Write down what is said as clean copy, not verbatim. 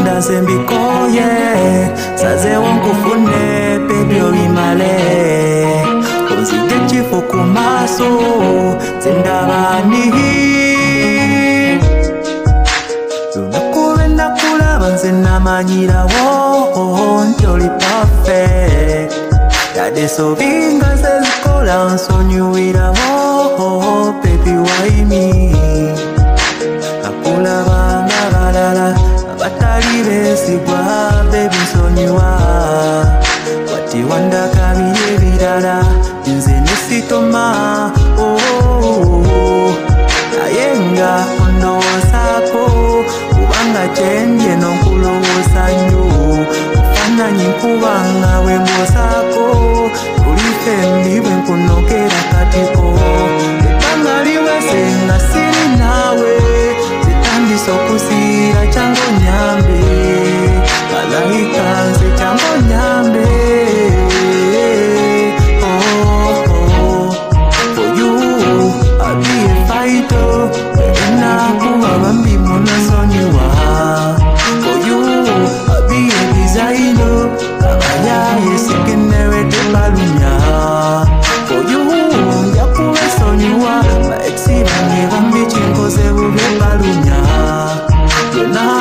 Banda sembikoye Saze wankufune baby olimale Ozide chifu kumaso Zindabani Lunakuwe nakulaba nze namanyira wo Ntoli perfect Yade sobinga zezikola nsonyiwira wo Baby why me Nakulaba nga balala Abatali besigwa baby nsonyiwa Wati wandaka bire birala Nze nesitoma Nayenga ondowozaako Kubanga kyenje n'okulowooza nnyo Ofaananyi nkubanga bwe mwozaako Tulife mbi bwe nkunogera katiko Ebbanga liweze nga siri naawe Zitandise okusiira kyangu onyambe Malayika nze kyangu onyambe For you, I'll be a fighter Enakuba bambi munasonyiwa For you, I'll be a designer Kabaya yesigenewe tebalunya For you, njakuba esonyiwa Ba exi bamye bambi chinkoze bube balunya Yona